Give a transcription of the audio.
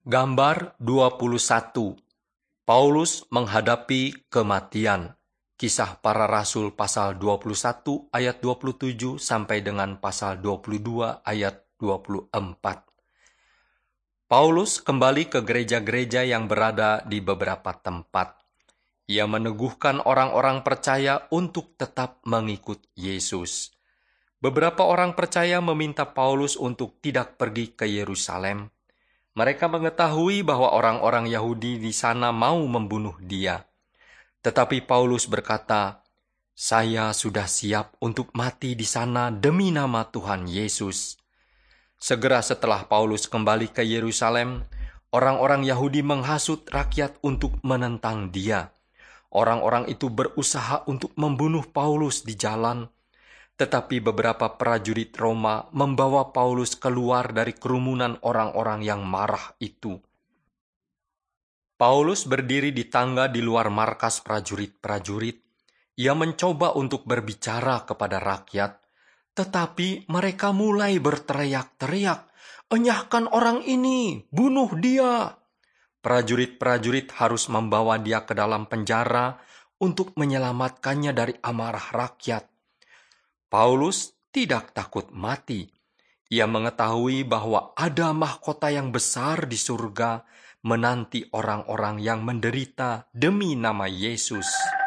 Gambar 21. Paulus menghadapi kematian. Kisah Para Rasul pasal 21 ayat 27 sampai dengan pasal 22 ayat 24. Paulus kembali ke gereja-gereja yang berada di beberapa tempat. Ia meneguhkan orang-orang percaya untuk tetap mengikut Yesus. Beberapa orang percaya meminta Paulus untuk tidak pergi ke Yerusalem. Mereka mengetahui bahwa orang-orang Yahudi di sana mau membunuh dia. Tetapi Paulus berkata, "Saya sudah siap untuk mati di sana demi nama Tuhan Yesus." Segera setelah Paulus kembali ke Yerusalem, orang-orang Yahudi menghasut rakyat untuk menentang dia. Orang-orang itu berusaha untuk membunuh Paulus di jalan, tetapi beberapa prajurit Roma membawa Paulus keluar dari kerumunan orang-orang yang marah itu. Paulus berdiri di tangga di luar markas prajurit-prajurit. Ia mencoba untuk berbicara kepada rakyat, tetapi mereka mulai berteriak-teriak, "Enyahkan orang ini, bunuh dia!" Prajurit-prajurit harus membawa dia ke dalam penjara untuk menyelamatkannya dari amarah rakyat. Paulus tidak takut mati. Ia mengetahui bahwa ada mahkota yang besar di surga menanti orang-orang yang menderita demi nama Yesus.